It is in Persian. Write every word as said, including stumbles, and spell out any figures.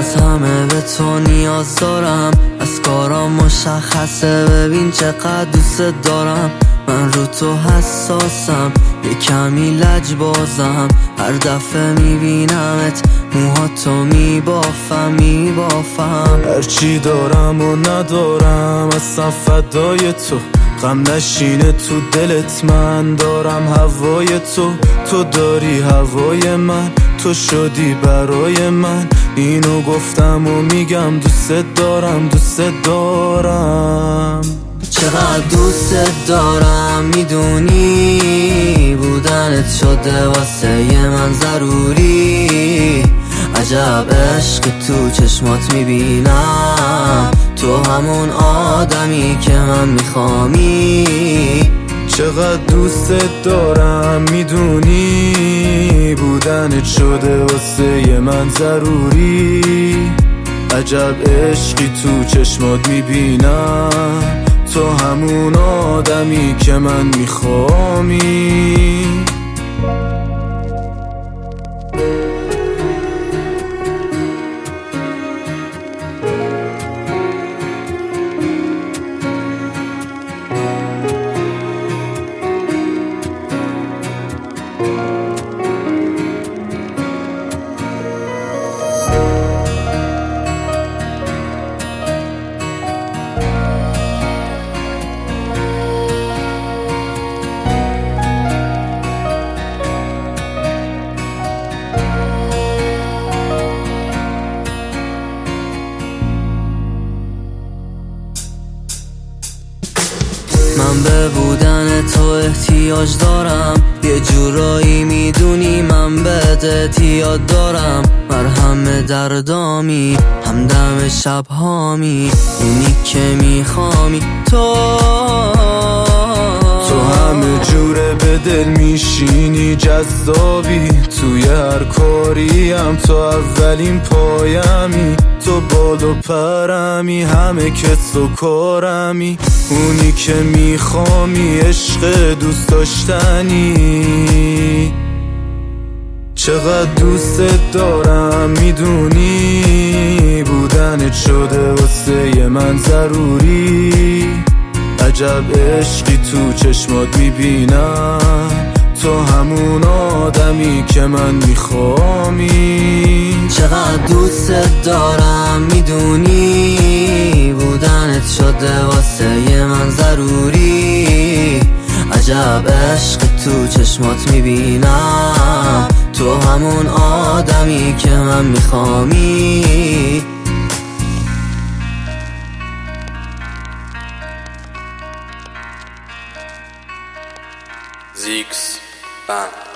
از همه به تو نیاز دارم، از کارام مشخصه ببین چقدر دوست دارم. من رو تو حساسم، یه کمی لجبازم، هر دفعه میبینمت موهاتو میبافم میبافم. هرچی دارم و ندارم اصلا فدای تو، غم نشینه تو دلت، من دارم هوای تو، تو داری هوای من، تو شدی برای من. اینو گفتم و میگم دوست دارم دوست دارم. چقدر دوست دارم میدونی، بودنت شده واسه من ضروری. عجب عشق تو چشمات میبینم، تو همون آدمی که من میخوامی. چقدر دوست دارم میدونی، بودنت شده واسه من ضروری. عجب عشقی تو چشمات میبینم، تو همون آدمی که من میخوامی. من به بودن تو احتیاج دارم، یه جورایی میدونی من بهت اعتیاد دارم. مرهم دردامی، همدم شبهامی، اونی که میخوامی تو. تو همه جوره به دل میشینی، جذابی توی هر کاریم، تو اولین پایمی، تو بال و پرمی، همه کس و کارمی، اونی که میخوامی، عشق دوست داشتنی. چقدر دوست دارم میدونی، بودنت شده واسه من ضروری. عجب عشقی تو چشمات میبینم، تو همون آدمی که من میخوامی. چقدر دوست دارم میدونی، بودنت شده واسه من ضروری. عجب عشق تو چشمات میبینم، تو همون آدمی که من میخوامی. زیکس بند.